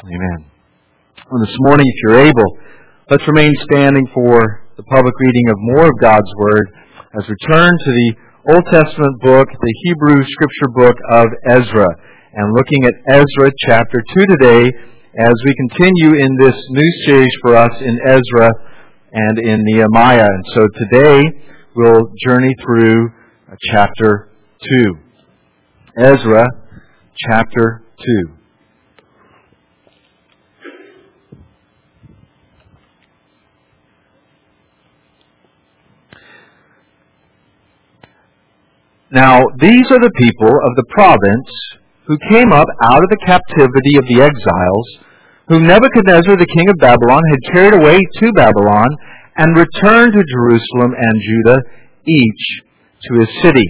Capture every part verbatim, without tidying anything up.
Amen. Well, this morning, if you're able, let's remain standing for the public reading of more of God's Word as we turn to the Old Testament book, the Hebrew Scripture book of Ezra, and looking at Ezra chapter two today as we continue in this new series for us in Ezra and in Nehemiah. And so today we'll journey through chapter two. Ezra chapter two. Now, these are the people of the province who came up out of the captivity of the exiles, whom Nebuchadnezzar the king of Babylon had carried away to Babylon and returned to Jerusalem and Judah, each to his city.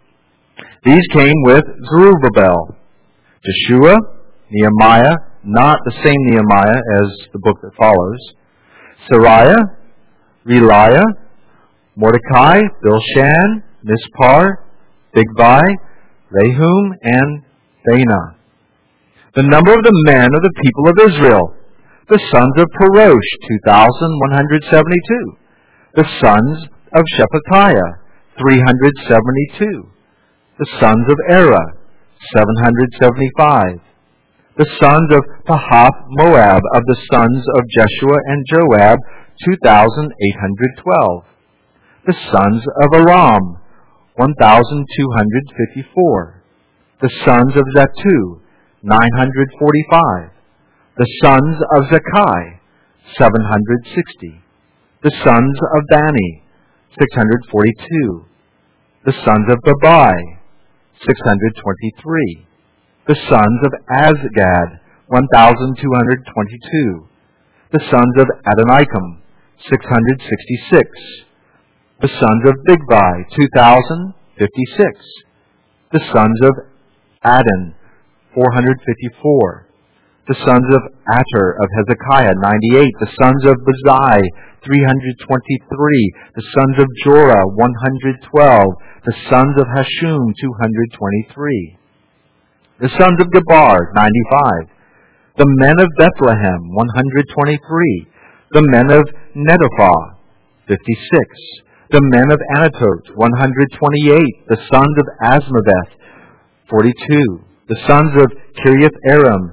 These came with Zerubbabel, Jeshua, Nehemiah, not the same Nehemiah as the book that follows, Sariah, Reliah, Mordecai, Bilshan, Mispar, Bigvai, Rehum, and Baanah. The number of the men of the people of Israel, the sons of Parosh, two thousand one hundred seventy-two. The sons of Shephatiah, three hundred seventy-two. The sons of Era, seven hundred seventy-five. The sons of Pahath Moab, of the sons of Jeshua and Joab, two thousand eight hundred twelve. The sons of Aram, one thousand two hundred fifty-four. The sons of Zatu, nine hundred forty-five. The sons of Zakai, seven hundred sixty. The sons of Bani, six hundred forty-two. The sons of Babai, six hundred twenty-three. The sons of Azgad, one thousand two hundred twenty-two. The sons of Adonikam, six hundred sixty-six. The sons of Bigvai, two thousand fifty-six. The sons of Adon, four hundred fifty-four. The sons of Ater of Hezekiah, ninety-eight. The sons of Bazai, three hundred twenty-three. The sons of Jorah, one hundred twelve. The sons of Hashum, two hundred twenty-three. The sons of Gebar, ninety-five. The men of Bethlehem, one hundred twenty-three. The men of Netophah, fifty-six. The men of Anatot, one hundred twenty-eight. The sons of Asmaveth, forty-two. The sons of Kiriath-Aram,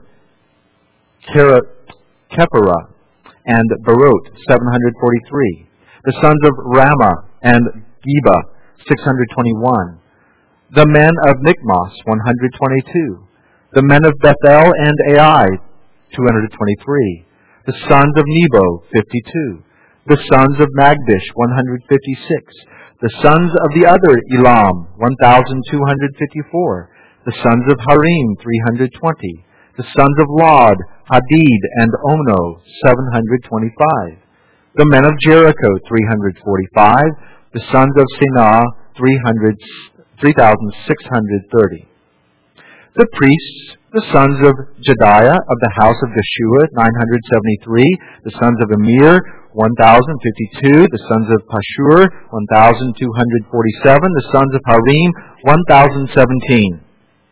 Kephirah, and Barot, seven hundred forty-three. The sons of Ramah and Geba, six hundred twenty-one. The men of Michmas, one hundred twenty-two. The men of Bethel and Ai, two hundred twenty-three. The sons of Nebo, fifty-two. The sons of Magbish, one hundred fifty-six. The sons of the other Elam, one thousand two hundred fifty-four. The sons of Harim, three hundred twenty. The sons of Lod, Hadid, and Ono, seven hundred twenty-five. The men of Jericho, three hundred forty-five. The sons of Sinah, three thousand six hundred thirty. The priests, the sons of Jediah of the house of Jeshua, nine hundred seventy-three. The sons of Amir, one thousand fifty-two. The sons of Pashur, one thousand two hundred forty-seven. The sons of Harim, one thousand seventeen.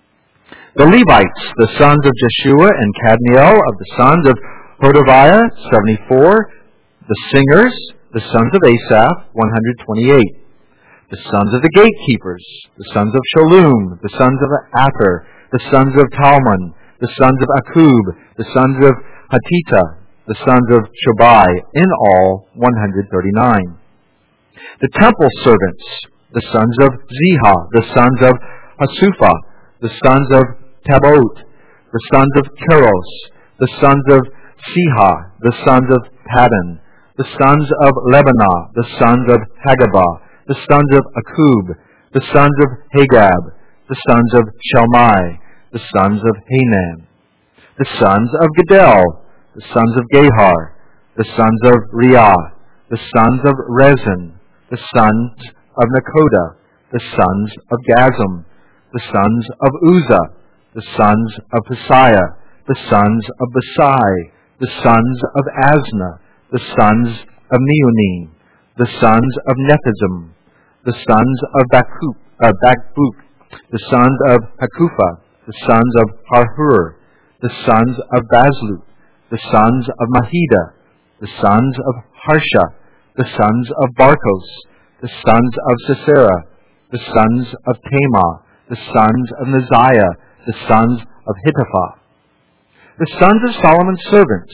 The Levites, the sons of Jeshua and Kadmiel of the sons of Hodaviah, seventy-four. The singers, the sons of Asaph, one hundred twenty-eight. The sons of the gatekeepers, the sons of Shalom, the sons of Ather, the sons of Talmon, the sons of Akub, the sons of Hatita, the sons of Shobai, in all one hundred thirty-nine. The temple servants, the sons of Ziha, the sons of Hasupha, the sons of Tabot, the sons of Keros, the sons of Siha, the sons of Paddan, the sons of Lebanah, the sons of Hagabah, the sons of Akub, the sons of Hagab, the sons of Shalmai, the sons of Hanan, the sons of Gedel, the sons of Gehar, the sons of Riah, the sons of Rezin, the sons of Nakoda, the sons of Gazam, the sons of Uzzah, the sons of Hasiah, the sons of Basai, the sons of Asna, the sons of Meonim, the sons of Nephizim, the sons of Bakuk, uh, Bakbuk, the sons of Hakupha, the sons of Harhur, the sons of Bazlut, the sons of Mahida, the sons of Harsha, the sons of Barkos, the sons of Sisera, the sons of Tamah, the sons of Neziah, the sons of Hittapha. The sons of Solomon's servants,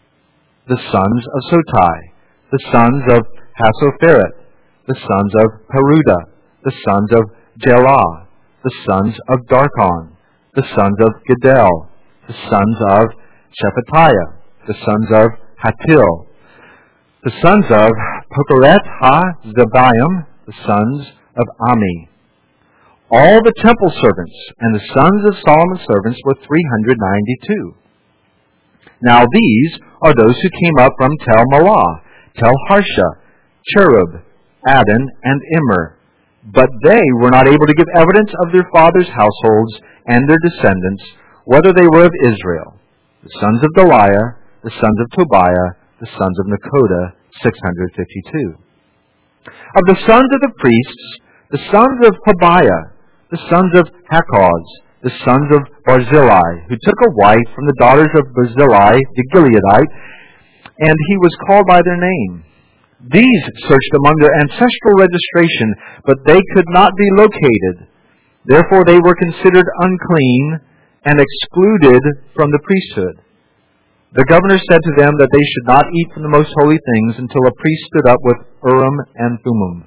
the sons of Sotai, the sons of Hasopheret, the sons of Peruda, the sons of Jelah, the sons of Darkon, the sons of Giddel, the sons of Shephatiah, the sons of Hattil, the sons of Pokeret-ha-Zebaim, the sons of Ami. All the temple servants and the sons of Solomon's servants were three hundred ninety-two. Now these are those who came up from Tel Malah, Tel Harsha, Cherub, Adon, and Immer. But they were not able to give evidence of their fathers' households and their descendants, whether they were of Israel. The sons of Deliah, the sons of Tobiah, the sons of Nekoda, six hundred fifty-two. Of the sons of the priests, the sons of Habiah, the sons of Hakkoz, the sons of Barzillai, who took a wife from the daughters of Barzillai the Gileadite, and he was called by their name. These searched among their ancestral registration, but they could not be located. Therefore they were considered unclean and excluded from the priesthood. The governor said to them that they should not eat from the most holy things until a priest stood up with Urim and Thummim.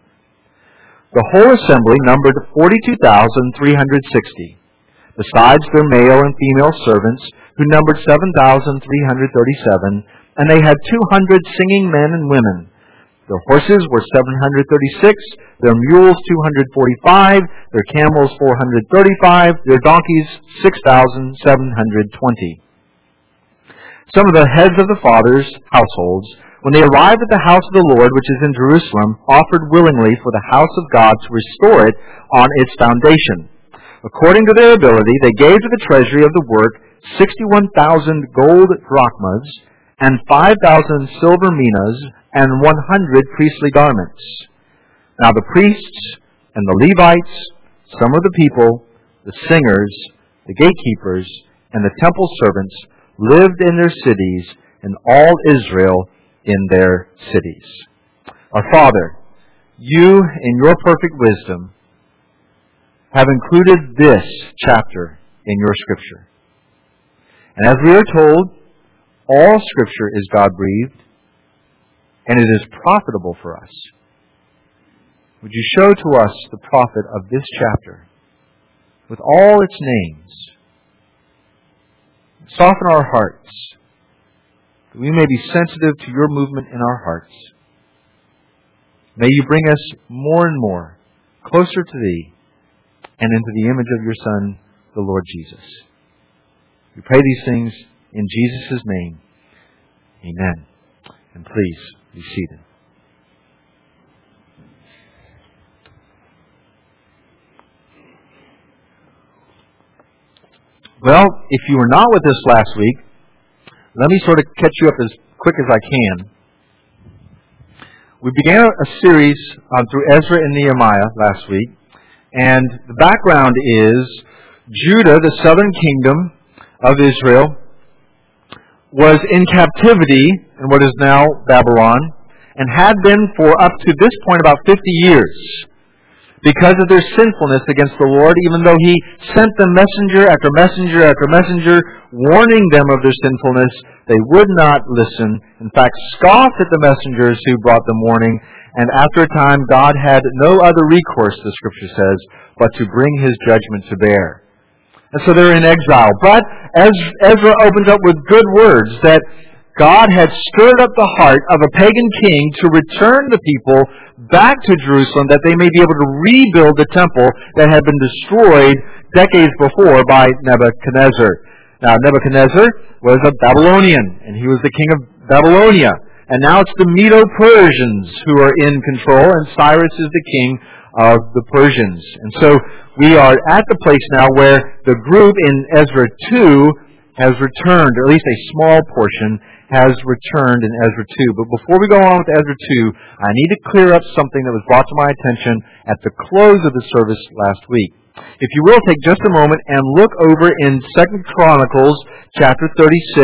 The whole assembly numbered forty-two thousand three hundred sixty, besides their male and female servants, who numbered seven thousand three hundred thirty-seven, and they had two hundred singing men and women. Their horses were seven hundred thirty-six, their mules two hundred forty-five, their camels four hundred thirty-five, their donkeys six thousand seven hundred twenty. Some of the heads of the fathers' households, when they arrived at the house of the Lord, which is in Jerusalem, offered willingly for the house of God to restore it on its foundation. According to their ability, they gave to the treasury of the work sixty-one thousand gold drachmas, and five thousand silver minas, and one hundred priestly garments. Now the priests and the Levites, some of the people, the singers, the gatekeepers, and the temple servants lived in their cities, and all Israel in their cities. Our Father, you, in your perfect wisdom, have included this chapter in your Scripture. And as we are told, all Scripture is God-breathed, and it is profitable for us. Would you show to us the profit of this chapter with all its names? Soften our hearts, that we may be sensitive to your movement in our hearts. May you bring us more and more closer to Thee and into the image of your Son, the Lord Jesus. We pray these things in Jesus' name. Amen. And please be seated. Well, if you were not with us last week, let me sort of catch you up as quick as I can. We began a series um, through Ezra and Nehemiah last week, and the background is Judah, the southern kingdom of Israel, was in captivity in what is now Babylon, and had been for up to this point about fifty years. Because of their sinfulness against the Lord, even though He sent them messenger after messenger after messenger, warning them of their sinfulness, they would not listen. In fact, scoffed at the messengers who brought them warning. And after a time, God had no other recourse, the Scripture says, but to bring His judgment to bear. And so they're in exile. But as Ezra opens up with good words, that God had stirred up the heart of a pagan king to return the people back to Jerusalem, that they may be able to rebuild the temple that had been destroyed decades before by Nebuchadnezzar. Now, Nebuchadnezzar was a Babylonian, and he was the king of Babylonia. And now it's the Medo-Persians who are in control, and Cyrus is the king of the Persians. And so we are at the place now where the group in Ezra two has returned, or at least a small portion has returned in Ezra two. But before we go on with Ezra two, I need to clear up something that was brought to my attention at the close of the service last week. If you will, take just a moment and look over in Second Chronicles chapter thirty-six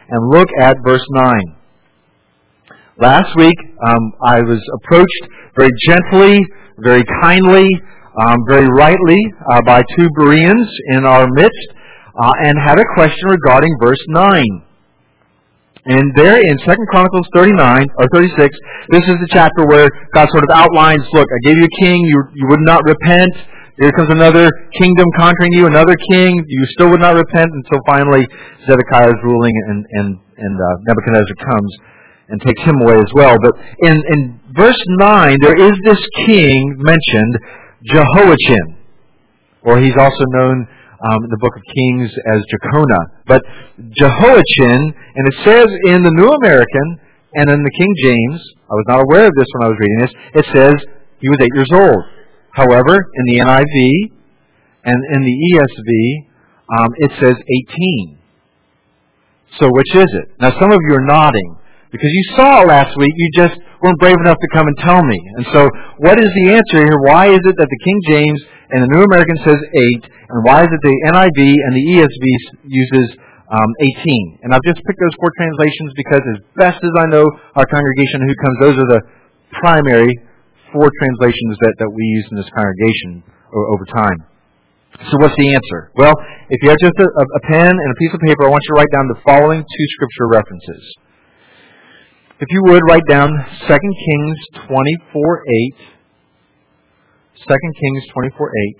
and look at verse nine. Last week, um, I was approached very gently, very kindly, um, very rightly uh, by two Bereans in our midst, uh, and had a question regarding verse nine. And there in Second Chronicles thirty-nine, or thirty-six, this is the chapter where God sort of outlines, look, I gave you a king, you, you would not repent. Here comes another kingdom conquering you, another king, you still would not repent, until finally Zedekiah is ruling and, and, and uh, Nebuchadnezzar comes and takes him away as well. But in, in verse nine, there is this king mentioned, Jehoiachin, or he's also known um, in the book of Kings as Jeconiah. But Jehoiachin, and it says in the New American and in the King James, I was not aware of this when I was reading this, it says he was eight years old. However, in the N I V and in the E S V, um, it says eighteen. So which is it? Now some of you are nodding, because you saw it last week, you just weren't brave enough to come and tell me. And so, what is the answer here? Why is it that the King James and the New American says eight, and why is it the N I V and the E S V uses um, eighteen? And I've just picked those four translations because, as best as I know our congregation who comes, those are the primary four translations that, that we use in this congregation over time. So what's the answer? Well, if you have just a, a pen and a piece of paper, I want you to write down the following two scripture references. If you would, write down Second Kings twenty-four eight. Second Kings twenty-four eight.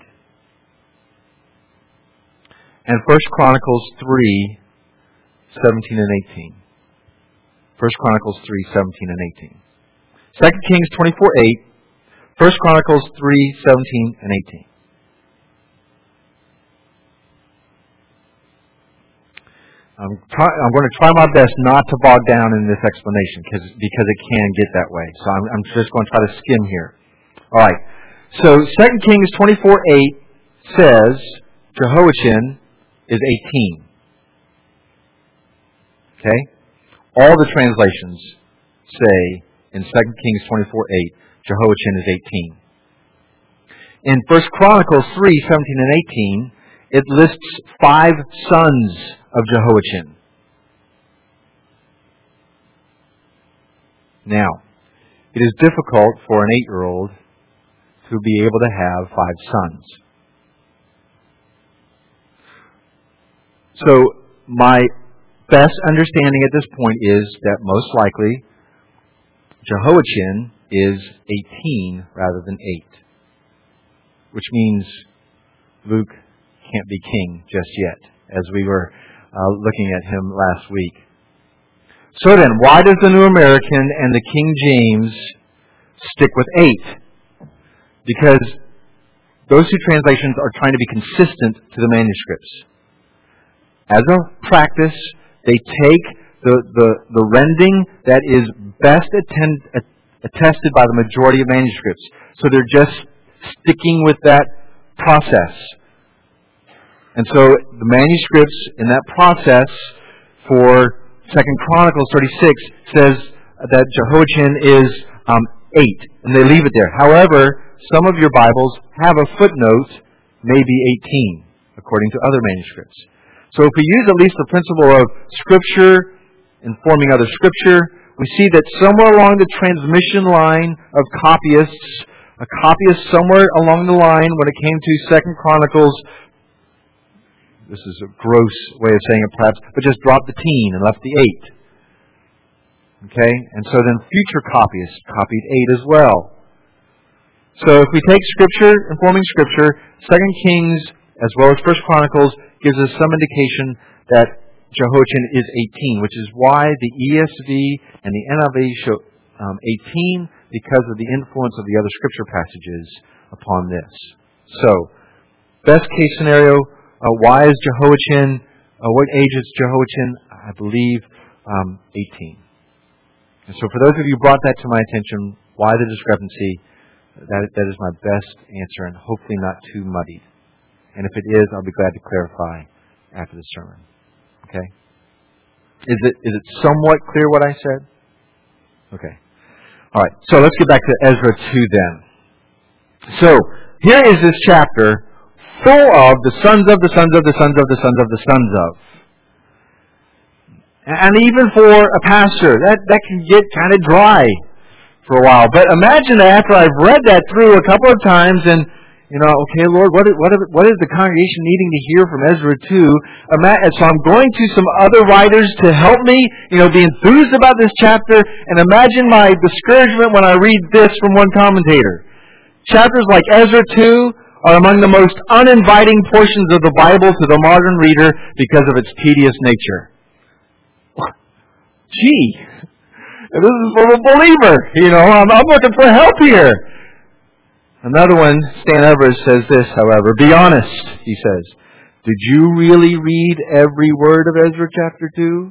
And First Chronicles three seventeen and eighteen. First Chronicles three seventeen and eighteen. Second Kings twenty-four eight. First Chronicles three seventeen and eighteen. I'm, try, I'm going to try my best not to bog down in this explanation because because it can get that way. So I'm, I'm just going to try to skim here. All right. So Second Kings twenty-four eight says Jehoiachin is eighteen. Okay? All the translations say in Second Kings twenty-four eight Jehoiachin is eighteen. In First Chronicles three seventeen and eighteen, it lists five sons of Jehoiachin. Now, it is difficult for an eight-year-old to be able to have five sons. So, my best understanding at this point is that most likely Jehoiachin is eighteen rather than eight, which means Luke can't be king just yet, as we were uh, looking at him last week. So then, why does the New American and the King James stick with eight? Because those two translations are trying to be consistent to the manuscripts. As a practice, they take the, the, the rending that is best attend, attested by the majority of manuscripts. So they're just sticking with that process. And so the manuscripts in that process for Second Chronicles thirty-six says that Jehoiachin is um, eight, and they leave it there. However, some of your Bibles have a footnote, maybe eighteen, according to other manuscripts. So if we use at least the principle of Scripture informing other Scripture, we see that somewhere along the transmission line of copyists, a copyist somewhere along the line when it came to Second Chronicles, this is a gross way of saying it perhaps, but just dropped the teen and left the eight. Okay? And so then future copyists copied eight as well. So if we take Scripture, informing Scripture, Second Kings as well as First Chronicles gives us some indication that Jehoiachin is eighteen, which is why the E S V and the N I V show um, eighteen because of the influence of the other Scripture passages upon this. So, best case scenario, uh, why is Jehoiachin, uh, what age is Jehoiachin? I believe um, eighteen. And so for those of you who brought that to my attention, why the discrepancy, that, that is my best answer and hopefully not too muddied. And if it is, I'll be glad to clarify after the sermon. Okay? Is it is it somewhat clear what I said? Okay. All right. So let's get back to Ezra two then. So here is this chapter full of the sons of the sons of the sons of the sons of the sons of. And even for a pastor, that, that can get kind of dry for a while. But imagine that after I've read that through a couple of times and, you know, okay, Lord, what is, what is, what is the congregation needing to hear from Ezra two? So I'm going to some other writers to help me, you know, be enthused about this chapter. And imagine my discouragement when I read this from one commentator. Chapters like Ezra two are among the most uninviting portions of the Bible to the modern reader because of its tedious nature. Gee, this is for a believer. You know, I'm, I'm looking for help here. Another one, Stan Evers, says this, however. Be honest, he says. Did you really read every word of Ezra chapter two?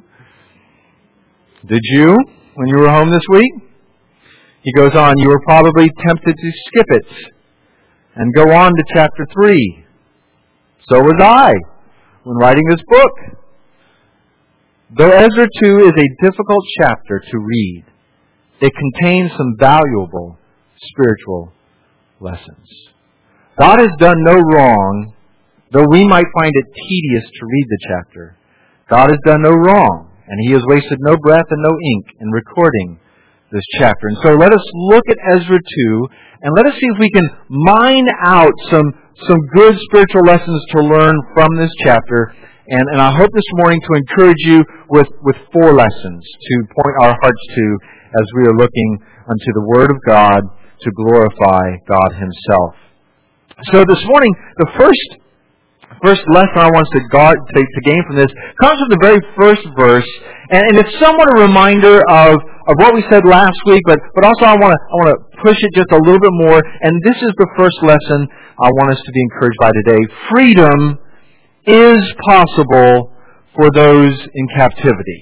Did you, when you were home this week? He goes on, you were probably tempted to skip it and go on to chapter three. So was I when writing this book. Though Ezra two is a difficult chapter to read, it contains some valuable spiritual lessons. God has done no wrong, though we might find it tedious to read the chapter. God has done no wrong, and He has wasted no breath and no ink in recording this chapter. And so let us look at Ezra two, and let us see if we can mine out some, some good spiritual lessons to learn from this chapter. And, and I hope this morning to encourage you with, with four lessons to point our hearts to as we are looking unto the Word of God to glorify God Himself. So this morning, the first first lesson I want us to, guard, to, to gain from this comes from the very first verse, and, and it's somewhat a reminder of, of what we said last week, but, but also I want to I want to push it just a little bit more, and this is the first lesson I want us to be encouraged by today. Freedom is possible for those in captivity.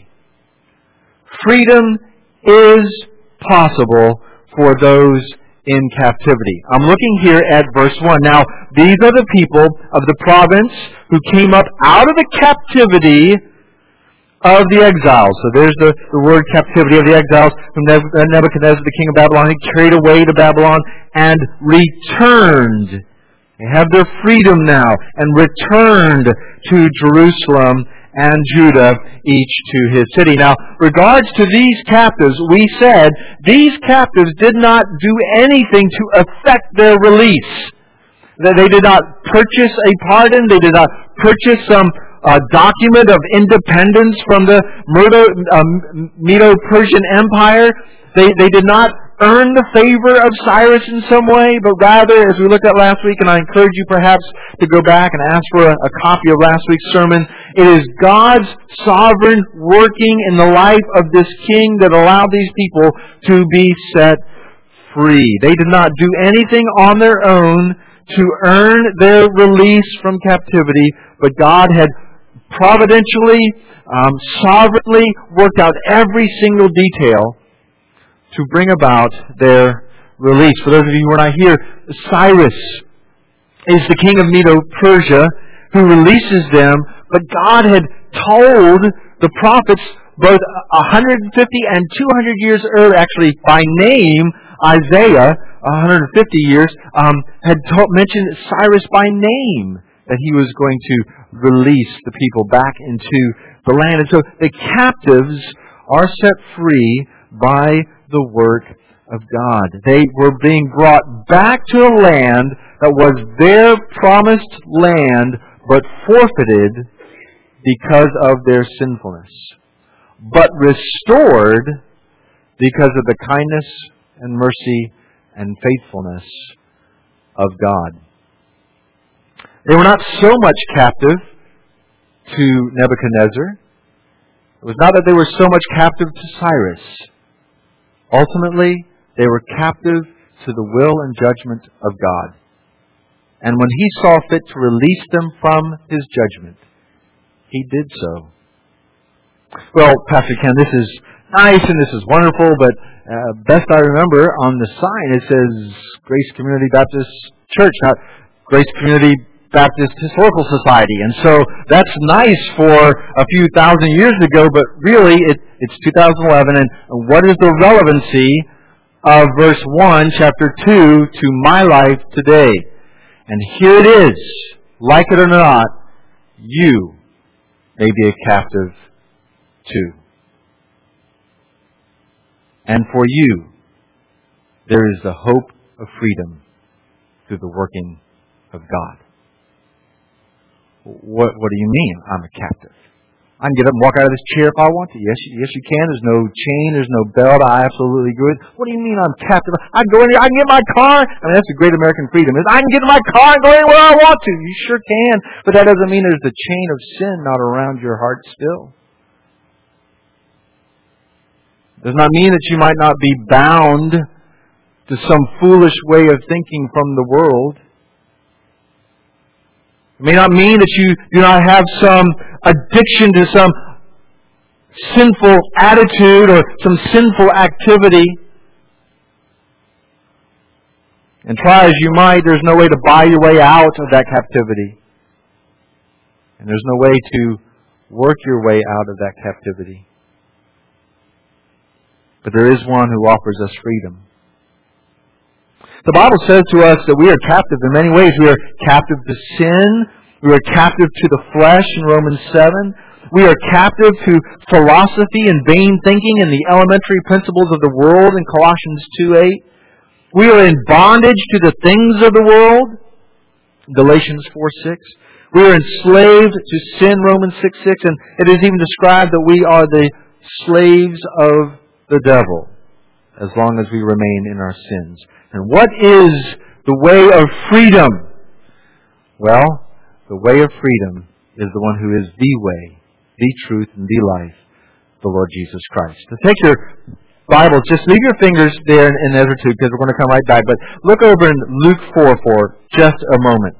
Freedom is possible for those in captivity. I'm looking here at verse one. Now, these are the people of the province who came up out of the captivity of the exiles. So there's the, the word captivity of the exiles whom Nebuchadnezzar, the king of Babylon, had carried away to Babylon and returned. They have their freedom now and returned to Jerusalem and Judah, each to his city. Now, regards to these captives, we said these captives did not do anything to affect their release. They did not purchase a pardon. They did not purchase some uh, document of independence from the um, Medo-Persian Empire. They, they did not earn the favor of Cyrus in some way, but rather, as we looked at last week, and I encourage you perhaps to go back and ask for a, a copy of last week's sermon, it is God's sovereign working in the life of this king that allowed these people to be set free. They did not do anything on their own to earn their release from captivity, but God had providentially, um, sovereignly worked out every single detail to bring about their release. For those of you who are not here, Cyrus is the king of Medo-Persia who releases them, but God had told the prophets both one hundred fifty and two hundred years earlier, actually by name, Isaiah, one hundred fifty years, um, had told, mentioned Cyrus by name, that he was going to release the people back into the land. And so the captives are set free by the work of God. They were being brought back to a land that was their promised land, but forfeited because of their sinfulness, but restored because of the kindness and mercy and faithfulness of God. They were not so much captive to Nebuchadnezzar. It was not that they were so much captive to Cyrus. Ultimately, they were captive to the will and judgment of God. And when He saw fit to release them from His judgment, He did so. Well, Pastor Ken, this is nice and this is wonderful, but uh, best I remember on the sign it says Grace Community Baptist Church, not Grace Community Baptist Historical Society. And so that's nice for a few thousand years ago, but really it, it's two thousand eleven. And what is the relevancy of verse one, chapter two, to my life today? And here it is. Like it or not, you may be a captive too. And for you, there is the hope of freedom through the working of God. What, what do you mean, I'm a captive? I can get up and walk out of this chair if I want to. Yes, you, yes, you can. There's no chain. There's no belt. I absolutely agree. What do you mean I'm captive? I can go in here. I can get my car. I mean, that's the great American freedom. Is I can get in my car and go anywhere I want to. You sure can. But that doesn't mean there's the chain of sin not around your heart still. Does not mean that you might not be bound to some foolish way of thinking from the world. It may not mean that you do not have some addiction to some sinful attitude or some sinful activity. And try as you might, there's no way to buy your way out of that captivity. And there's no way to work your way out of that captivity. But there is one who offers us freedom. The Bible says to us that we are captive in many ways. We are captive to sin. We are captive to the flesh in Romans seven. We are captive to philosophy and vain thinking and the elementary principles of the world in Colossians two eight. We are in bondage to the things of the world, Galatians four six. We are enslaved to sin, Romans six six. And it is even described that we are the slaves of the devil as long as we remain in our sins. And what is the way of freedom? Well, the way of freedom is the one who is the way, the truth, and the life, the Lord Jesus Christ. So take your Bibles, just leave your fingers there in, in Ezra two, because we're going to come right back. But look over in Luke four for just a moment.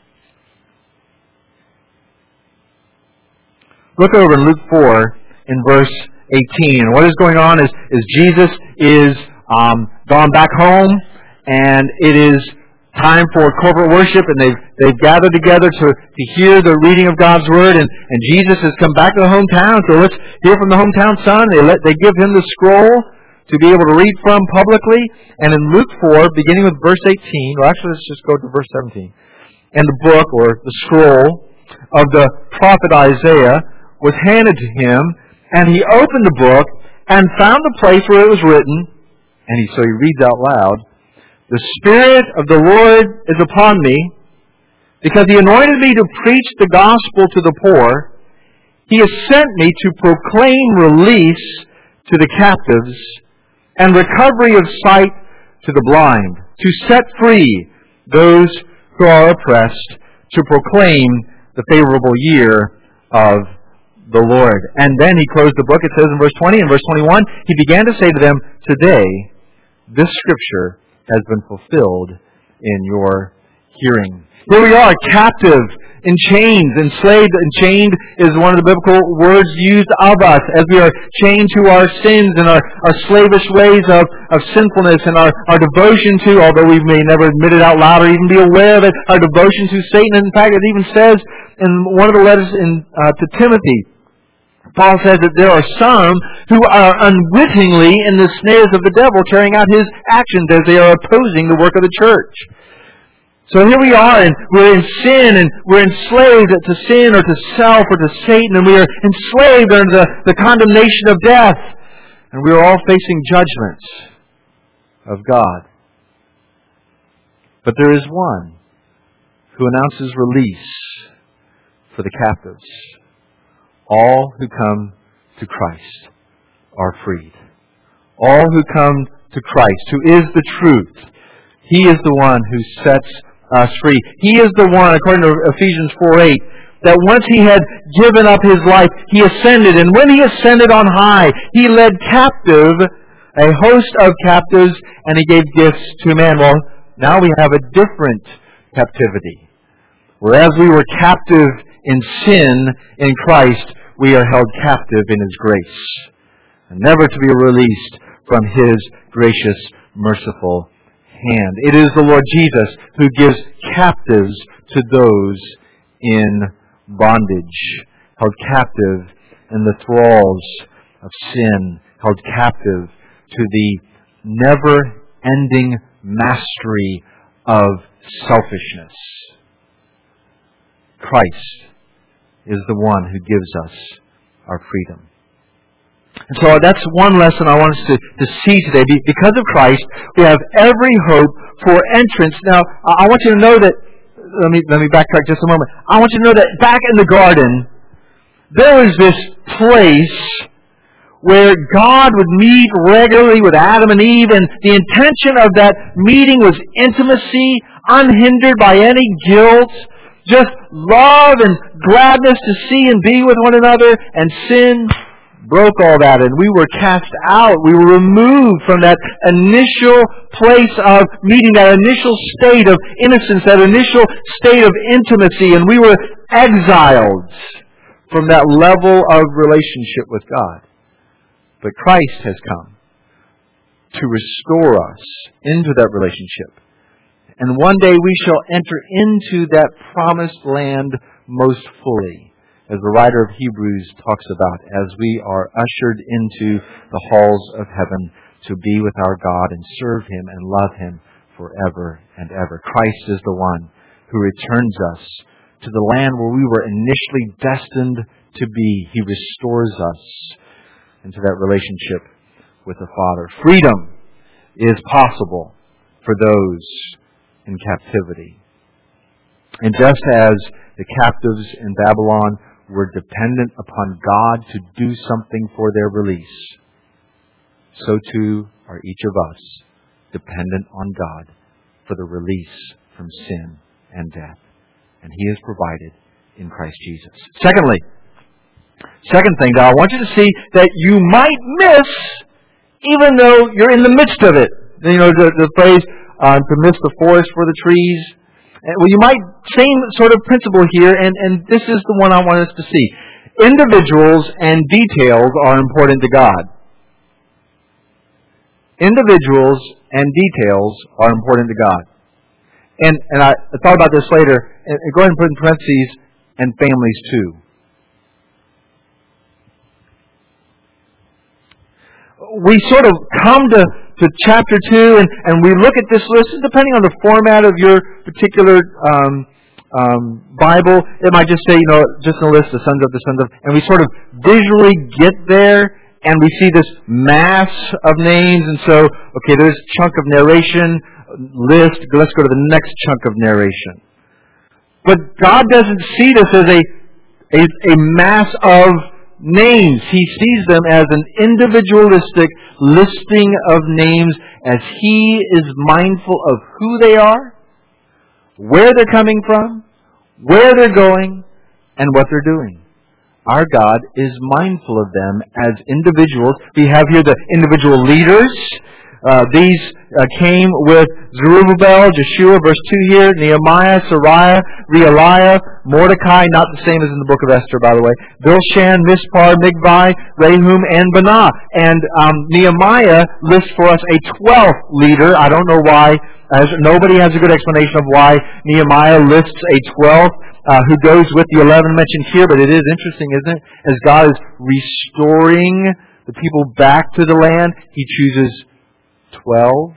Look over in Luke four in verse eighteen. And what is going on is, is Jesus is um, gone back home, and it is time for corporate worship, and they've, they've gathered together to, to hear the reading of God's Word, and, and Jesus has come back to the hometown, so let's hear from the hometown son. They, let, they give him the scroll to be able to read from publicly, and in Luke four, beginning with verse eighteen, or actually let's just go to verse seventeen, and the book, or the scroll, of the prophet Isaiah was handed to him, and he opened the book, and found the place where it was written, and he, so he reads out loud, "The Spirit of the Lord is upon me, because He anointed me to preach the gospel to the poor. He has sent me to proclaim release to the captives and recovery of sight to the blind, to set free those who are oppressed, to proclaim the favorable year of the Lord." And then he closed the book. It says in verse twenty and verse twenty-one, he began to say to them, "Today, this scripture has been fulfilled in your hearing." Here we are, captive, in chains, enslaved. And chained is one of the biblical words used of us as we are chained to our sins and our, our slavish ways of, of sinfulness and our, our devotion to, although we may never admit it out loud or even be aware of it, our devotion to Satan. In fact, it even says in one of the letters in, uh, to Timothy, Paul says that there are some who are unwittingly in the snares of the devil, carrying out his actions as they are opposing the work of the church. So here we are, and we're in sin, and we're enslaved to sin or to self or to Satan, and we are enslaved under the, the condemnation of death. And we are all facing judgments of God. But there is one who announces release for the captives. All who come to Christ are freed. All who come to Christ, who is the truth, He is the one who sets us free. He is the one, according to Ephesians four eight, that once He had given up His life, He ascended. And when He ascended on high, He led captive a host of captives, and He gave gifts to man. Well, now we have a different captivity. Whereas we were captive in sin in Christ, we are held captive in His grace, and never to be released from His gracious, merciful hand. It is the Lord Jesus who gives captives to those in bondage, held captive in the thralls of sin, held captive to the never-ending mastery of selfishness. Christ is the one who gives us our freedom. And so that's one lesson I want us to, to see today. Because of Christ, we have every hope for entrance. Now, I want you to know that, let me, let me backtrack just a moment. I want you to know that back in the garden, there was this place where God would meet regularly with Adam and Eve, and the intention of that meeting was intimacy, unhindered by any guilt, just love and gladness to see and be with one another, and sin broke all that, and we were cast out. We were removed from that initial place of meeting, that initial state of innocence, that initial state of intimacy, and we were exiled from that level of relationship with God. But Christ has come to restore us into that relationship. And one day we shall enter into that promised land most fully, as the writer of Hebrews talks about, as we are ushered into the halls of heaven to be with our God and serve Him and love Him forever and ever. Christ is the one who returns us to the land where we were initially destined to be. He restores us into that relationship with the Father. Freedom is possible for those in captivity. And just as the captives in Babylon were dependent upon God to do something for their release, so too are each of us dependent on God for the release from sin and death. And He is provided in Christ Jesus. Secondly, second thing that I want you to see that you might miss even though you're in the midst of it. You know, the, the phrase, uh, to miss the forest for the trees. Well, you might, same sort of principle here, and, and this is the one I want us to see. Individuals and details are important to God. Individuals and details are important to God. And and I thought about this later, and go ahead and put in parentheses, and families too. We sort of come to, to chapter two, and, and we look at this list, and depending on the format of your particular um, um, Bible, it might just say, you know, just a list, the sons of the sons of, and we sort of visually get there, and we see this mass of names, and so, okay, there's a chunk of narration, list, let's go to the next chunk of narration. But God doesn't see this as a, a, a mass of names. He sees them as an individualistic listing of names as He is mindful of who they are, where they're coming from, where they're going, and what they're doing. Our God is mindful of them as individuals. We have here the individual leaders. Uh, these uh, came with Zerubbabel, Jeshua, verse two here, Nehemiah, Sariah, Realiah, Mordecai, not the same as in the book of Esther, by the way, Bilshan, Mispar, Migvai, Rehum, and Banah. And um, Nehemiah lists for us a twelfth leader. I don't know why. As nobody has a good explanation of why Nehemiah lists a twelfth uh, who goes with the eleven mentioned here, but it is interesting, isn't it? As God is restoring the people back to the land, He chooses twelve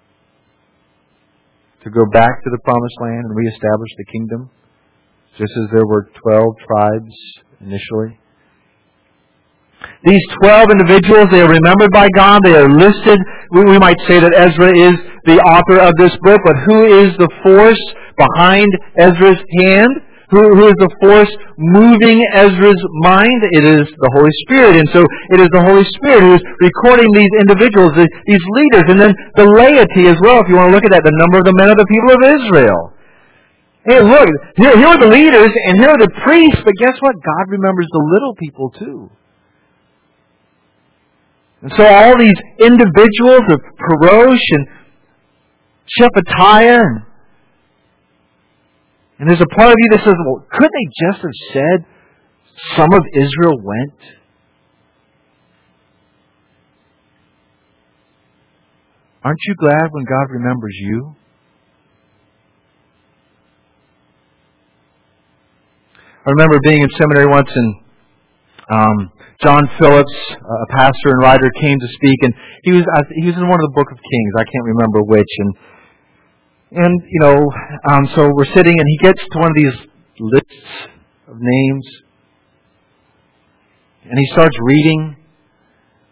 to go back to the promised land and reestablish the kingdom, just as there were twelve tribes initially. These twelve individuals, they are remembered by God. They are listed. We, we might say that Ezra is the author of this book, but who is the force behind Ezra's hand? Who, who is the force moving Ezra's mind? It is the Holy Spirit. And so it is the Holy Spirit who is recording these individuals, these leaders, and then the laity as well, if you want to look at that, the number of the men of the people of Israel. Hey, look, here, here are the leaders, and here are the priests, but guess what? God remembers the little people too. And so all these individuals of Parosh and Shephatiah, and, and there's a part of you that says, well, couldn't they just have said some of Israel went? Aren't you glad when God remembers you? I remember being in seminary once, and um, John Phillips, a pastor and writer, came to speak, and he was he was in one of the Book of Kings. I can't remember which, and and you know, um, so we're sitting, and he gets to one of these lists of names, and he starts reading,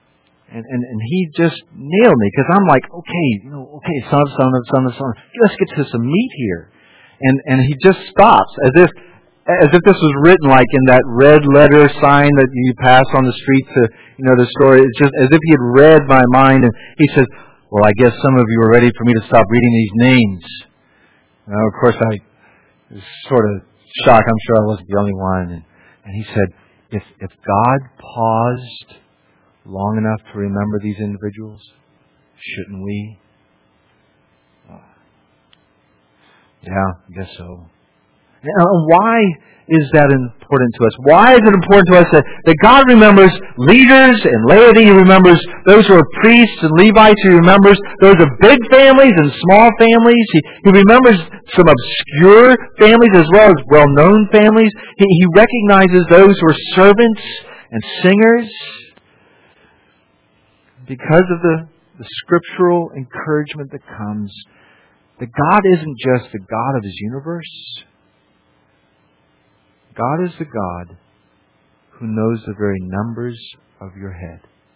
And, and, and he just nailed me because I'm like, okay, you know, okay, son, son, son, son, let's get to some meat here. And and he just stops as if as if this was written like in that red letter sign that you pass on the street to, you know, the story. It's just as if he had read my mind. And he says, well, I guess some of you are ready for me to stop reading these names. Now, of course, I was sort of shocked. I'm sure I wasn't the only one. And, and he said, if if God paused long enough to remember these individuals, shouldn't we? Uh, yeah, I guess so. Now, why is that important to us? Why is it important to us that, that God remembers leaders and laity? He remembers those who are priests and Levites. He remembers those of big families and small families. He, he remembers some obscure families as well as well-known families. He, he recognizes those who are servants and singers. Because of the, the scriptural encouragement that comes, that God isn't just the God of His universe. God is the God who knows the very numbers of your head.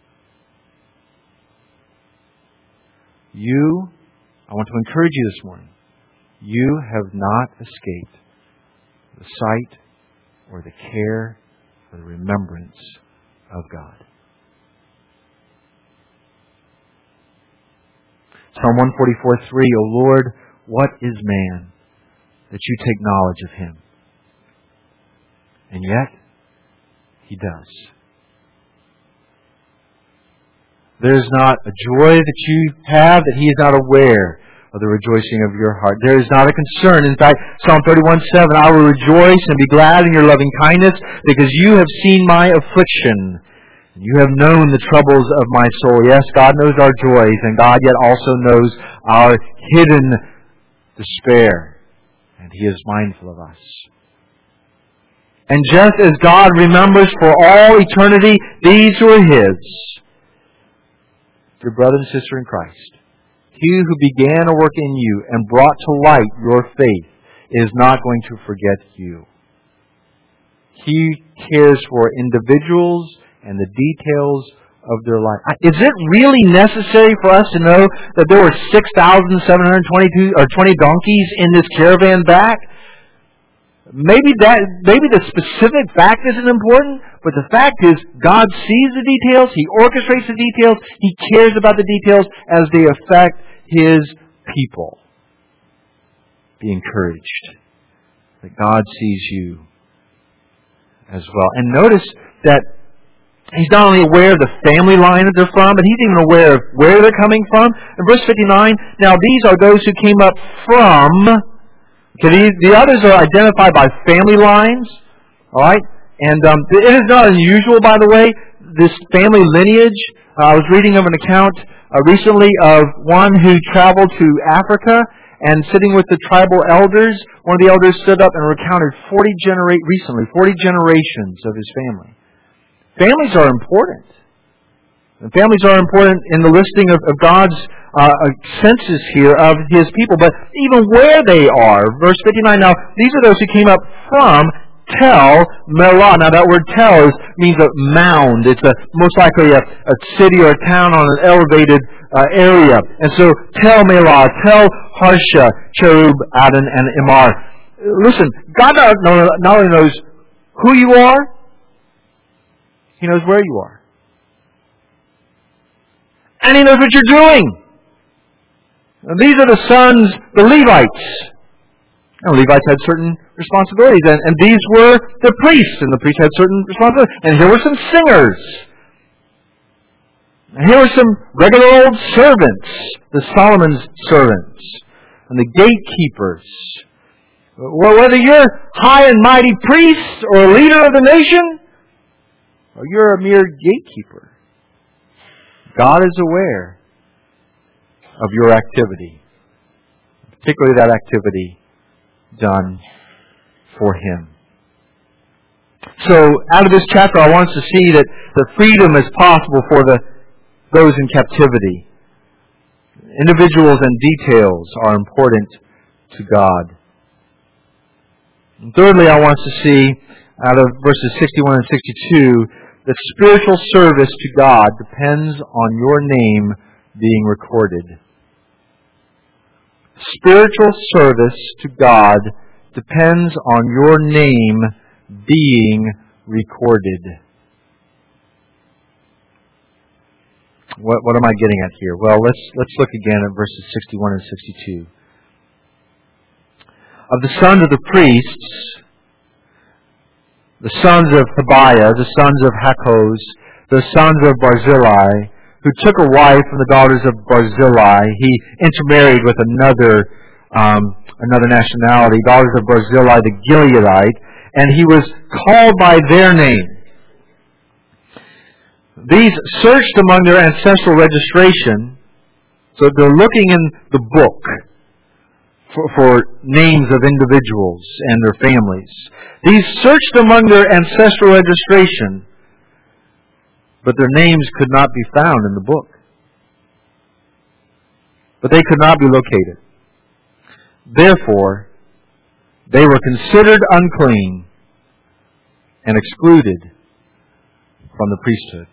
You, I want to encourage you this morning, you have not escaped the sight or the care or the remembrance of God. Psalm one forty-four three, O Lord, what is man that you take knowledge of him? And yet, He does. There is not a joy that you have that He is not aware of the rejoicing of your heart. There is not a concern. In fact, Psalm thirty-one seven, I will rejoice and be glad in your loving kindness because you have seen my affliction. And you have known the troubles of my soul. Yes, God knows our joys, and God yet also knows our hidden despair. And He is mindful of us. And just as God remembers for all eternity these who are His, dear brother and sister in Christ, He who began a work in you and brought to light your faith is not going to forget you. He cares for individuals and the details of their life. Is it really necessary for us to know that there were six thousand seven hundred twenty-two or twenty donkeys in this caravan back? Maybe that, maybe the specific fact isn't important, but the fact is God sees the details, He orchestrates the details, He cares about the details as they affect His people. Be encouraged that God sees you as well. And notice that He's not only aware of the family line that they're from, but He's even aware of where they're coming from. In verse fifty-nine, now these are those who came up from... Okay, the, the others are identified by family lines, all right? And um, it is not unusual, by the way, this family lineage. Uh, I was reading of an account uh, recently of one who traveled to Africa, and sitting with the tribal elders, one of the elders stood up and recounted forty genera- recently, forty generations of his family. Families are important. And families are important in the listing of, of God's uh, census here of His people, but even where they are. Verse fifty-nine, now these are those who came up from Tel Melah. Now that word Tel is, means a mound. It's a, most likely a, a city or a town on an elevated uh, area. And so Tel Melah, Tel Harsha, Cherub, Adon, and Imar. Listen, God not, not only knows who you are, He knows where you are. And He knows what you're doing. And these are the sons, the Levites. And the Levites had certain responsibilities. And, and these were the priests. And the priests had certain responsibilities. And here were some singers. And here were some regular old servants. The Solomon's servants. And the gatekeepers. Well, whether you're high and mighty priest or leader of the nation, or you're a mere gatekeeper, God is aware of your activity, particularly that activity done for Him. So, out of this chapter, I want us to see that the freedom is possible for the those in captivity. Individuals and details are important to God. And thirdly, I want us to see, out of verses sixty-one and sixty-two, that spiritual service to God depends on your name being recorded. Spiritual service to God depends on your name being recorded. What, what am I getting at here? Well, let's let's look again at verses sixty-one and sixty-two. Of the sons of the priests, the sons of Tobiah, the sons of Hakkoz, the sons of Barzillai, who took a wife from the daughters of Barzillai, he intermarried with another um, another nationality, daughters of Barzillai the Gileadite, and he was called by their name. These searched among their ancestral registration, so they're looking in the book for, for names of individuals and their families. These searched among their ancestral registration, but their names could not be found in the book. But they could not be located. Therefore, they were considered unclean and excluded from the priesthood.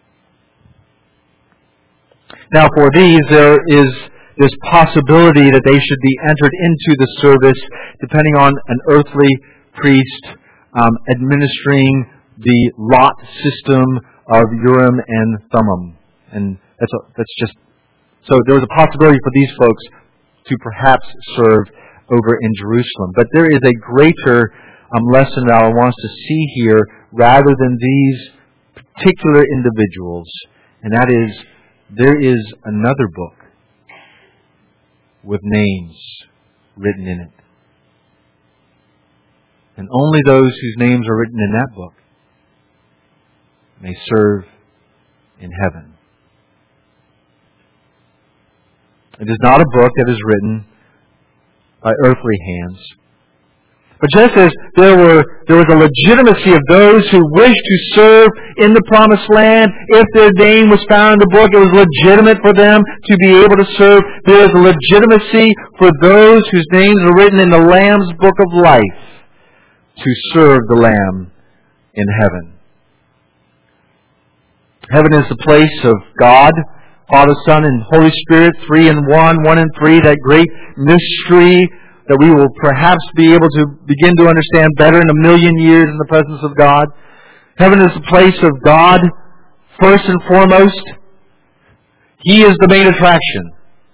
Now, for these, there is this possibility that they should be entered into the service depending on an earthly priest um, administering the lot system of Urim and Thummim. And that's, a, that's just... So there was a possibility for these folks to perhaps serve over in Jerusalem. But there is a greater um, lesson that I want us to see here rather than these particular individuals. And that is, there is another book with names written in it. And only those whose names are written in that book may serve in heaven. It is not a book that is written by earthly hands. But just as there were there was a legitimacy of those who wished to serve in the promised land, if their name was found in the book, it was legitimate for them to be able to serve. There is a legitimacy for those whose names are written in the Lamb's book of life to serve the Lamb in heaven. Heaven is the place of God, Father, Son, and Holy Spirit, three in one, one in three, that great mystery that we will perhaps be able to begin to understand better in a million years in the presence of God. Heaven is the place of God, first and foremost. He is the main attraction.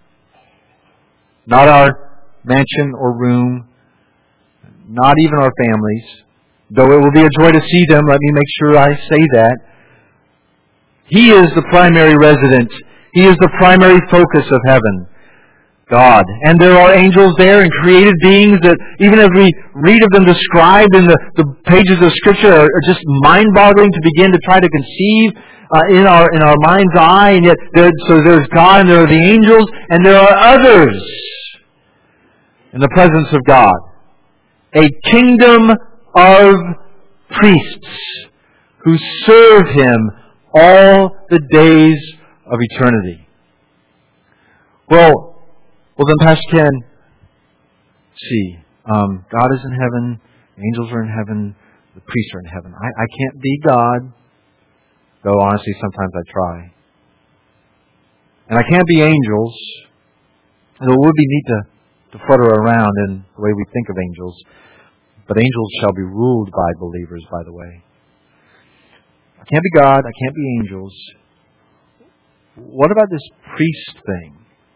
Not our mansion or room, not even our families. Though it will be a joy to see them, let me make sure I say that. He is the primary resident. He is the primary focus of heaven. God. And there are angels there and created beings that, even as we read of them described in the, the pages of Scripture, are, are just mind-boggling to begin to try to conceive uh, in our in our mind's eye. And yet, there, so there's God, and there are the angels, and there are others in the presence of God. A kingdom of priests who serve Him all the days of eternity. Well, Well then, Pastor Ken, see, um, God is in heaven, angels are in heaven, the priests are in heaven. I, I can't be God, though honestly sometimes I try. And I can't be angels, though it would be neat to, to flutter around in the way we think of angels. But angels shall be ruled by believers, by the way. I can't be God, I can't be angels. What about this priest thing?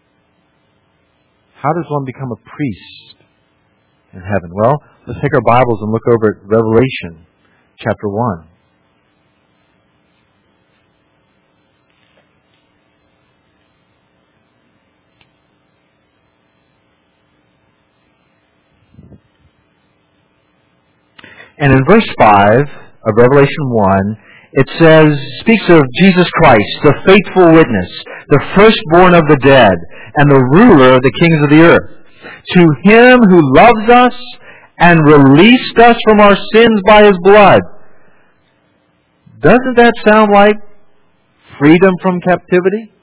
How does one become a priest in heaven? Well, let's take our Bibles and look over at Revelation chapter one. And in verse five of Revelation one, it says, speaks of Jesus Christ, the faithful witness, the firstborn of the dead, and the ruler of the kings of the earth. To Him who loves us and released us from our sins by His blood. Doesn't that sound like freedom from captivity?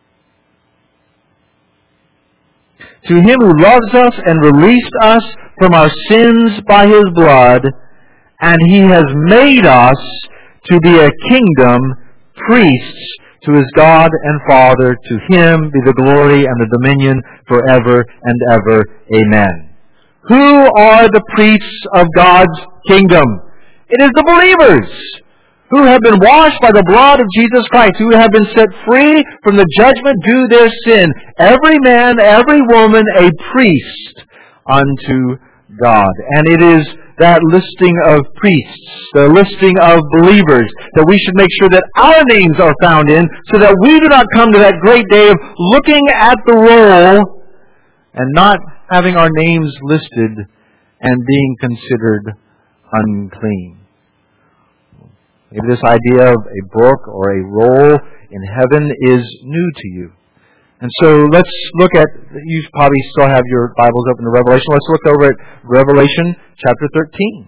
To Him who loves us and released us from our sins by His blood, and He has made us to be a kingdom, priests to his God and Father. To him be the glory and the dominion forever and ever. Amen. Who are the priests of God's kingdom? It is the believers who have been washed by the blood of Jesus Christ, who have been set free from the judgment due their sin. Every man, every woman, a priest unto God. And it is that listing of priests, the listing of believers, that we should make sure that our names are found in, so that we do not come to that great day of looking at the roll and not having our names listed and being considered unclean. Maybe this idea of a book or a roll in heaven is new to you. And so let's look at, you probably still have your Bibles open to Revelation. Let's look over at Revelation chapter thirteen.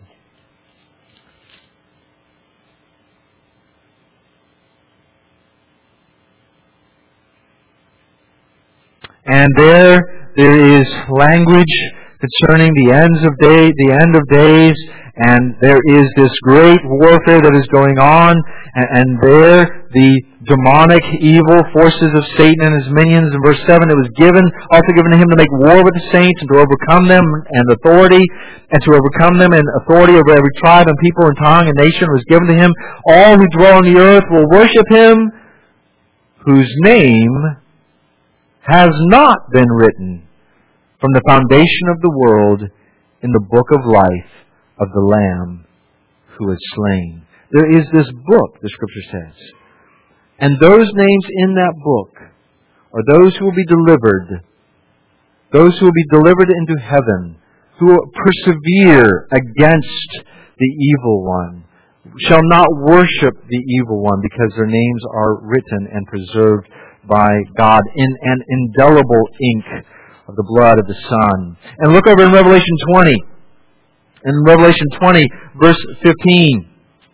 And there, there is language concerning the ends of day, the end of days, and there is this great warfare that is going on, and, and there the demonic evil forces of Satan and his minions. In verse seven, it was given, also given to him to make war with the saints and to overcome them, and authority, and to overcome them, and authority over every tribe and people and tongue and nation was given to him. All who dwell on the earth will worship him, whose name has not been written from the foundation of the world in the book of life of the Lamb who is slain. There is this book, the Scripture says. And those names in that book are those who will be delivered, those who will be delivered into heaven, who will persevere against the evil one, shall not worship the evil one, because their names are written and preserved by God in an indelible ink of the blood of the Son. And look over in Revelation twenty. In Revelation twenty, verse fifteen.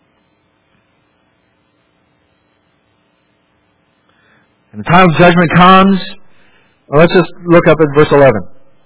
And the time of judgment comes. Well, let's just look up at verse eleven.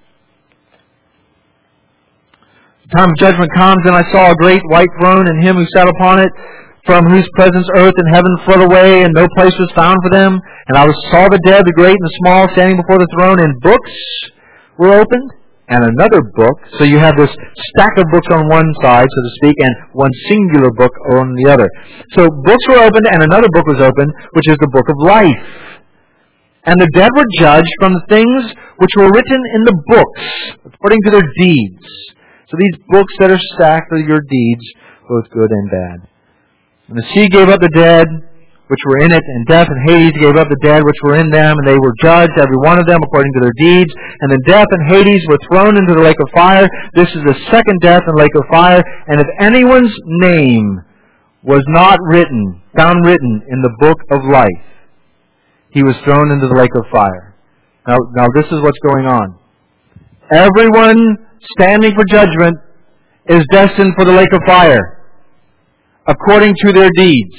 The time of judgment comes, and I saw a great white throne, and him who sat upon it, from whose presence earth and heaven fled away, and no place was found for them. And I saw the dead, the great and the small, standing before the throne, and books were opened, and another book. So you have this stack of books on one side, so to speak, and one singular book on the other. So books were opened, and another book was opened, which is the book of life. And the dead were judged from the things which were written in the books, according to their deeds. So these books that are stacked are your deeds, both good and bad. And the sea gave up the dead which were in it, and death and Hades gave up the dead which were in them, and they were judged, every one of them, according to their deeds. And then death and Hades were thrown into the lake of fire. This is the second death and lake of fire. And if anyone's name was not written, found written in the book of life, he was thrown into the lake of fire. Now, now this is what's going on. Everyone standing for judgment is destined for the lake of fire, according to their deeds.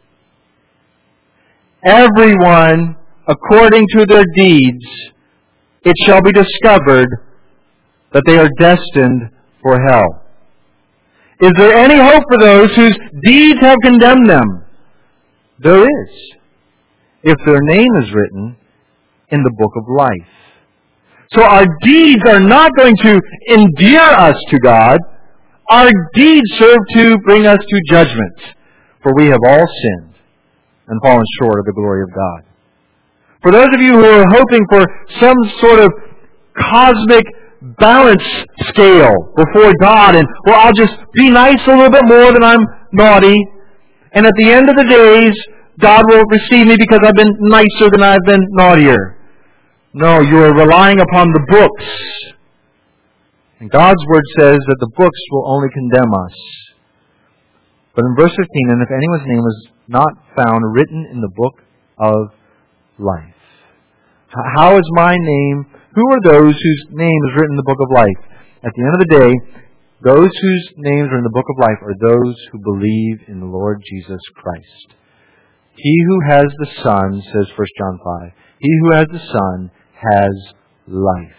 Everyone, according to their deeds, it shall be discovered that they are destined for hell. Is there any hope for those whose deeds have condemned them? There is, if their name is written in the book of life. So our deeds are not going to endear us to God. Our deeds serve to bring us to judgment, for we have all sinned and fallen short of the glory of God. For those of you who are hoping for some sort of cosmic balance scale before God, and, well, I'll just be nice a little bit more than I'm naughty, and at the end of the days, God will receive me because I've been nicer than I've been naughtier. No, you are relying upon the books. And God's Word says that the books will only condemn us. But in verse fifteen, and if anyone's name was not found written in the book of life. How is my name? Who are those whose name is written in the book of life? At the end of the day, those whose names are in the book of life are those who believe in the Lord Jesus Christ. He who has the Son, says First John five, he who has the Son has life.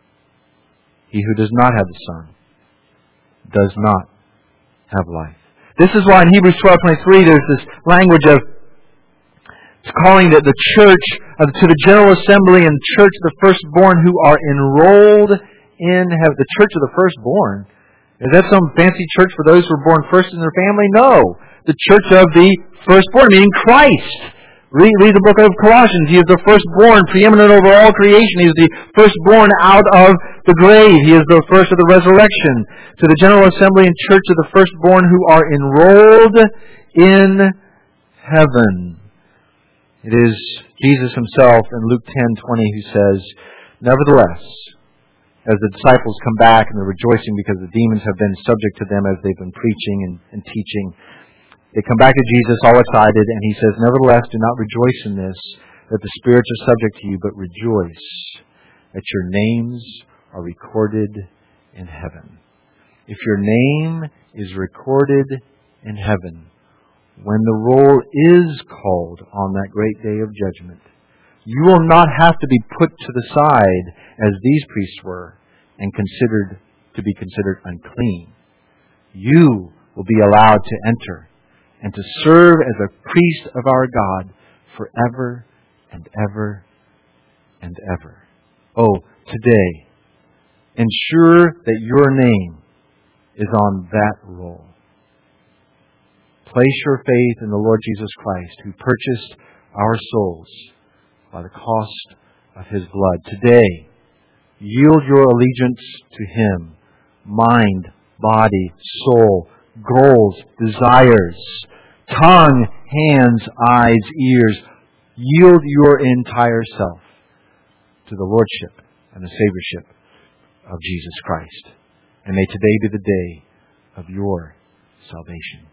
He who does not have the Son does not have life. This is why in Hebrews twelve twenty-three there's this language of calling the, the church uh, to the general assembly and church of the firstborn who are enrolled in heaven. The church of the firstborn. Is that some fancy church for those who were born first in their family? No. The church of the firstborn, meaning Christ. Read, read the book of Colossians. He is the firstborn, preeminent over all creation. He is the firstborn out of the grave. He is the first of the resurrection. To the general assembly and church of the firstborn who are enrolled in heaven. It is Jesus himself in Luke ten twenty who says, nevertheless, as the disciples come back and they're rejoicing because the demons have been subject to them as they've been preaching and, and teaching, they come back to Jesus all excited, and he says, nevertheless, do not rejoice in this, that the spirits are subject to you, but rejoice that your names are recorded in heaven. If your name is recorded in heaven, when the roll is called on that great day of judgment, you will not have to be put to the side as these priests were and considered to be considered unclean. You will be allowed to enter and to serve as a priest of our God forever and ever and ever. Oh, today, ensure that your name is on that roll. Place your faith in the Lord Jesus Christ, who purchased our souls by the cost of His blood. Today, yield your allegiance to Him. Mind, body, soul, goals, desires, tongue, hands, eyes, ears. Yield your entire self to the Lordship and the Saviorship of Jesus Christ. And may today be the day of your salvation.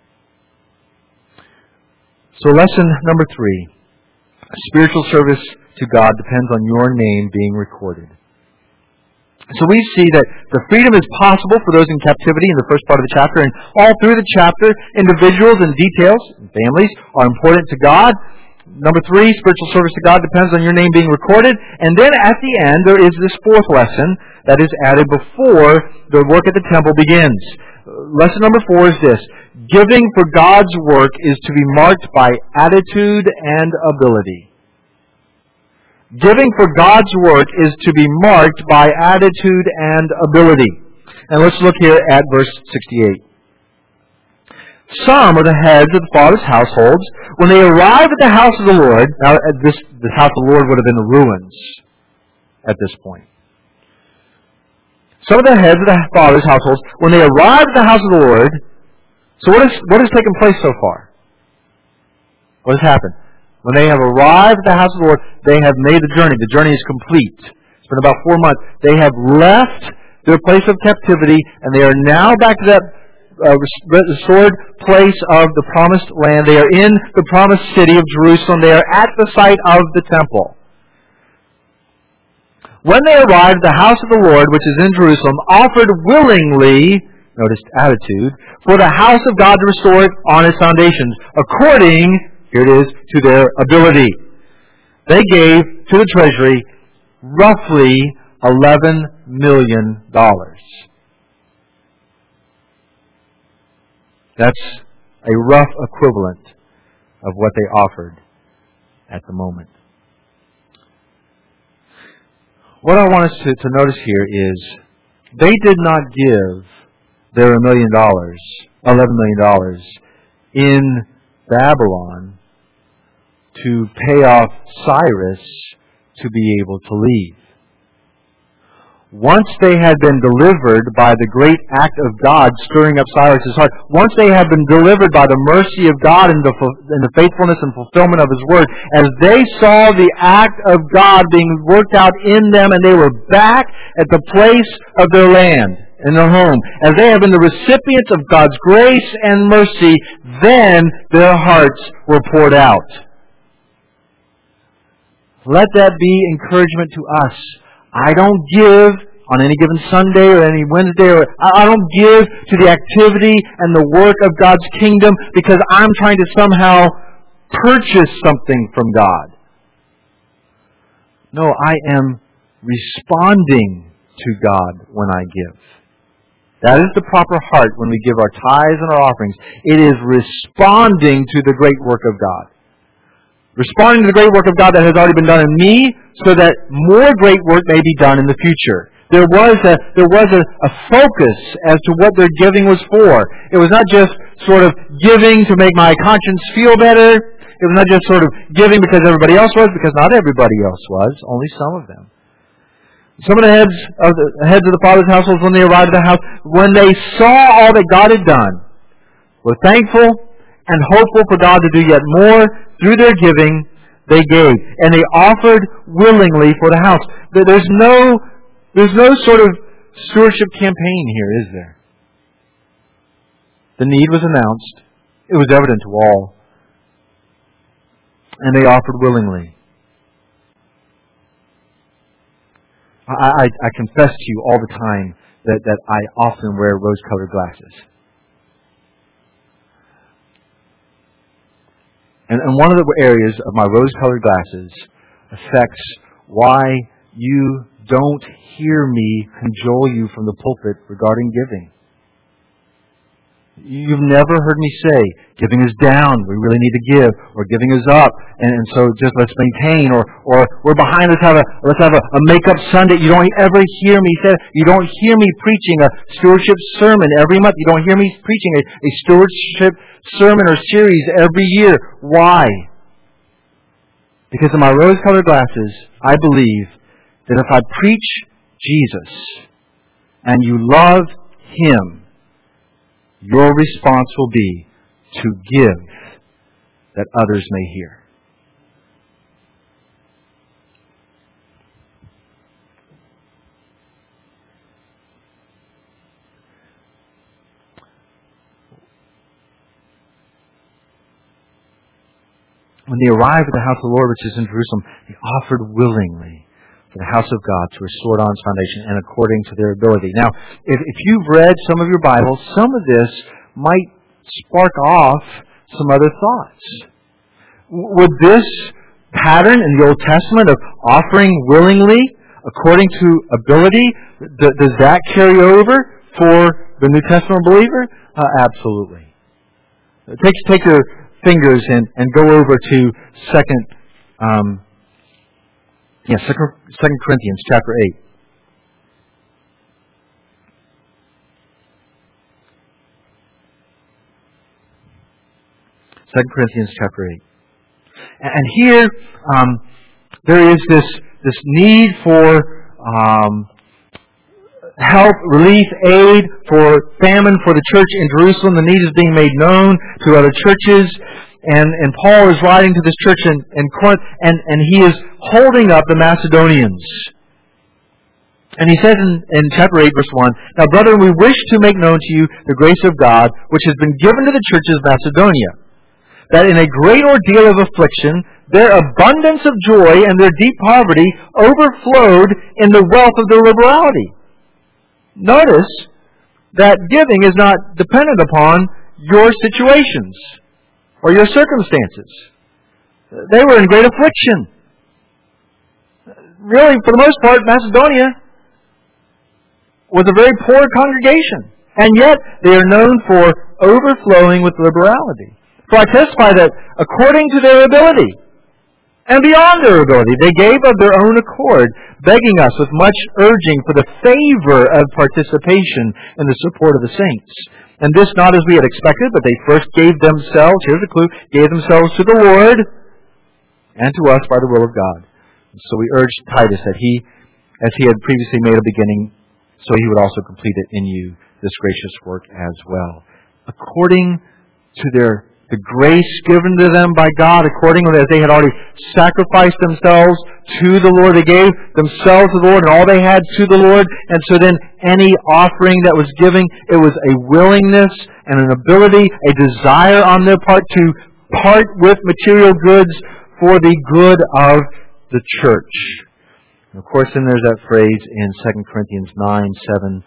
So lesson number three. Spiritual service to God depends on your name being recorded. So we see that the freedom is possible for those in captivity in the first part of the chapter, and all through the chapter, individuals and details and families are important to God. Number three, spiritual service to God depends on your name being recorded. And then at the end, there is this fourth lesson that is added before the work at the temple begins. Lesson number four is this. Giving for God's work is to be marked by attitude and ability. Giving for God's work is to be marked by attitude and ability. And let's look here at verse sixty-eight. Some of the heads of the fathers' households, when they arrived at the house of the Lord, now this, this house of the Lord would have been the ruins at this point. Some of the heads of the fathers' households, when they arrived at the house of the Lord, so what, is, what has taken place so far? What has happened? When they have arrived at the house of the Lord, they have made the journey. The journey is complete. It's been about four months. They have left their place of captivity, and they are now back to that uh, restored place of the promised land. They are in the promised city of Jerusalem. They are at the site of the temple. When they arrived, the house of the Lord, which is in Jerusalem, offered willingly, notice attitude, for the house of God to restore it on its foundations, according, here it is, to their ability. They gave to the treasury roughly eleven million dollars. That's a rough equivalent of what they offered at the moment. What I want us to, to notice here is they did not give their a million dollars, eleven million dollars in Babylon to pay off Cyrus to be able to leave. Once they had been delivered by the great act of God stirring up Cyrus' heart, once they had been delivered by the mercy of God and the, and the faithfulness and fulfillment of His Word, as they saw the act of God being worked out in them and they were back at the place of their land, in their home, as they have been the recipients of God's grace and mercy, then their hearts were poured out. Let that be encouragement to us. I don't give on any given Sunday or any Wednesday, or I don't give to the activity and the work of God's kingdom because I'm trying to somehow purchase something from God. No, I am responding to God when I give. That is the proper heart when we give our tithes and our offerings. It is responding to the great work of God. Responding to the great work of God that has already been done in me, so that more great work may be done in the future. There was a there was a, a focus as to what their giving was for. It was not just sort of giving to make my conscience feel better. It was not just sort of giving because everybody else was, because not everybody else was, only some of them. Some of the heads of the heads of the father's households, when they arrived at the house, when they saw all that God had done, were thankful and hopeful for God to do yet more. Through their giving, they gave, and they offered willingly for the house. There's no, there's no sort of stewardship campaign here, is there? The need was announced. It was evident to all, and they offered willingly. I, I, I confess to you all the time that, that I often wear rose-colored glasses. And, and one of the areas of my rose-colored glasses affects why you don't hear me cajole you from the pulpit regarding giving. You've never heard me say, giving is down, we really need to give, or giving is up, and, and so just let's maintain, or or we're behind, let's have a let's have a, a make-up Sunday. You don't ever hear me say, you don't hear me preaching a stewardship sermon every month. You don't hear me preaching a, a stewardship sermon or series every year. Why? Because in my rose-colored glasses, I believe that if I preach Jesus and you love Him, your response will be to give that others may hear. When they arrived at the house of the Lord, which is in Jerusalem, they offered willingly for the house of God to restore it on its foundation and according to their ability. Now, if, if you've read some of your Bibles, some of this might spark off some other thoughts. Would this pattern in the Old Testament of offering willingly according to ability, th- does that carry over for the New Testament believer? Uh, absolutely. Take, take your fingers and, and go over to second um, Yeah, Second Corinthians chapter eight. Second Corinthians chapter eight. And here, um, there is this this need for um, help, relief, aid, for famine for the church in Jerusalem. The need is being made known to other churches. And, and Paul is writing to this church in, in Corinth, and, and he is holding up the Macedonians. And he says in, in chapter eight, verse one, "Now, brethren, we wish to make known to you the grace of God, which has been given to the churches of Macedonia, that in a great ordeal of affliction, their abundance of joy and their deep poverty overflowed in the wealth of their liberality." Notice that giving is not dependent upon your situations or your circumstances. They were in great affliction. Really, for the most part, Macedonia was a very poor congregation. And yet, they are known for overflowing with liberality. For I testify that according to their ability, and beyond their ability, they gave of their own accord, begging us with much urging for the favor of participation in the support of the saints. And this not as we had expected, but they first gave themselves, here's a clue, gave themselves to the Lord and to us by the will of God. And so we urged Titus that he, as he had previously made a beginning, so he would also complete it in you, this gracious work as well. According to their the grace given to them by God, according as they had already sacrificed themselves to the Lord. They gave themselves to the Lord and all they had to the Lord. And so then any offering that was giving, it was a willingness and an ability, a desire on their part to part with material goods for the good of the church. And of course, then there's that phrase in Second Corinthians nine seven.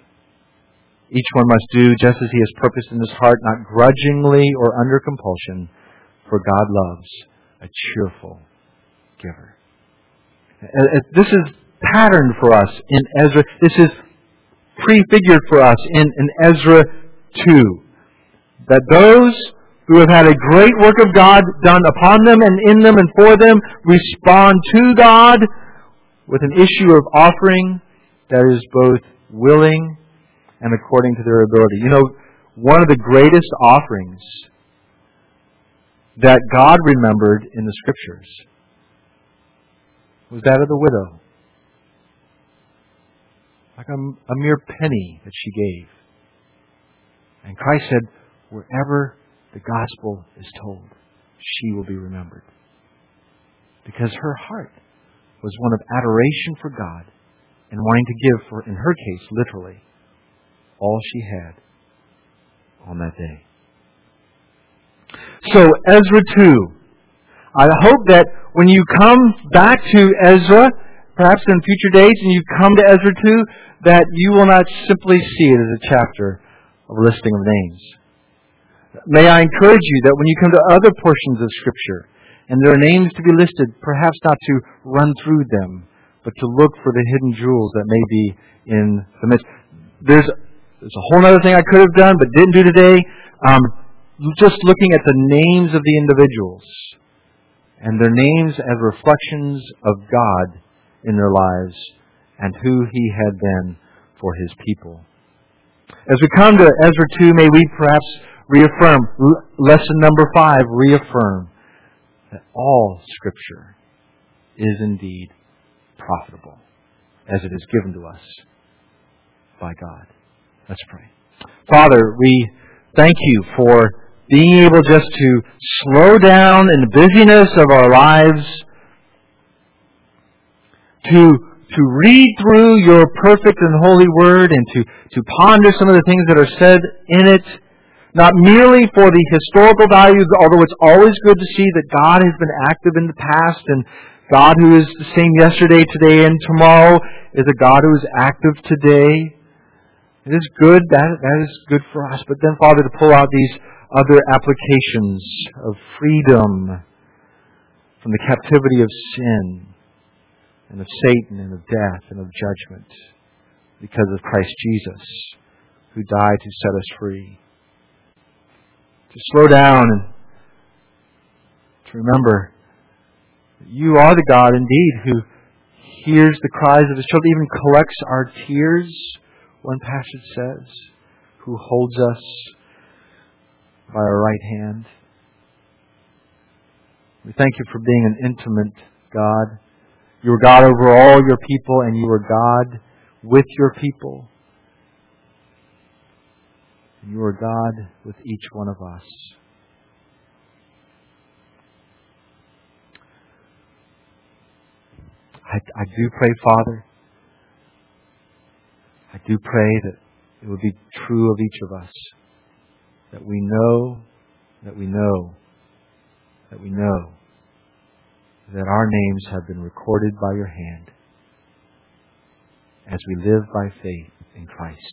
Each one must do just as he has purposed in his heart, not grudgingly or under compulsion, for God loves a cheerful giver. This is patterned for us in Ezra. This is prefigured for us in, in Ezra two. That those who have had a great work of God done upon them and in them and for them respond to God with an issue of offering that is both willing and according to their ability. You know, one of the greatest offerings that God remembered in the Scriptures was that of the widow. Like a, a mere penny that she gave. And Christ said, wherever the gospel is told, she will be remembered. Because her heart was one of adoration for God and wanting to give, for, in her case, literally, all she had on that day. So, Ezra two. I hope that when you come back to Ezra, perhaps in future days, and you come to Ezra two, that you will not simply see it as a chapter of a listing of names. May I encourage you that when you come to other portions of Scripture, and there are names to be listed, perhaps not to run through them, but to look for the hidden jewels that may be in the midst. There's, there's a whole other thing I could have done, but didn't do today. Um, just looking at the names of the individuals, and their names as reflections of God in their lives, and who He had been for His people. As we come to Ezra two, may we perhaps reaffirm, lesson number five, reaffirm that all Scripture is indeed profitable as it is given to us by God. Let's pray. Father, we thank You for being able just to slow down in the busyness of our lives to to read through Your perfect and holy Word and to, to ponder some of the things that are said in it, not merely for the historical values, although it's always good to see that God has been active in the past, and God who is the same yesterday, today, and tomorrow is a God who is active today. It is good, that, that is good for us. But then, Father, to pull out these other applications of freedom from the captivity of sin, and of Satan, and of death, and of judgment, because of Christ Jesus, who died to set us free. To slow down and to remember that You are the God indeed who hears the cries of His children, even collects our tears, one passage says, who holds us by our right hand. We thank You for being an intimate God. You are God over all Your people, and You are God with Your people. And You are God with each one of us. I, I do pray, Father, I do pray that it would be true of each of us, that we know, that we know, that we know that our names have been recorded by Your hand as we live by faith in Christ.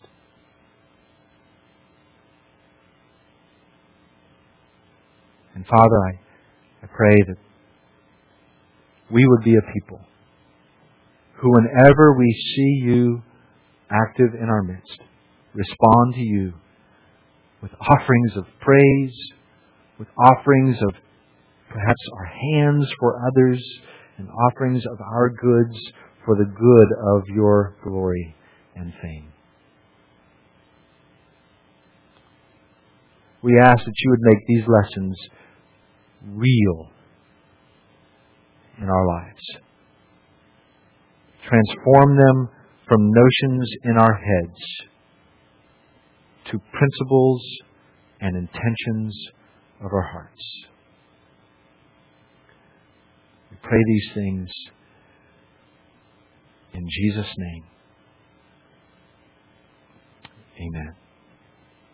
And Father, I, I pray that we would be a people who, whenever we see You active in our midst, respond to You with offerings of praise, with offerings of perhaps our hands for others, and offerings of our goods for the good of Your glory and fame. We ask that You would make these lessons real in our lives. Transform them from notions in our heads to principles and intentions of our hearts. We pray these things in Jesus' name.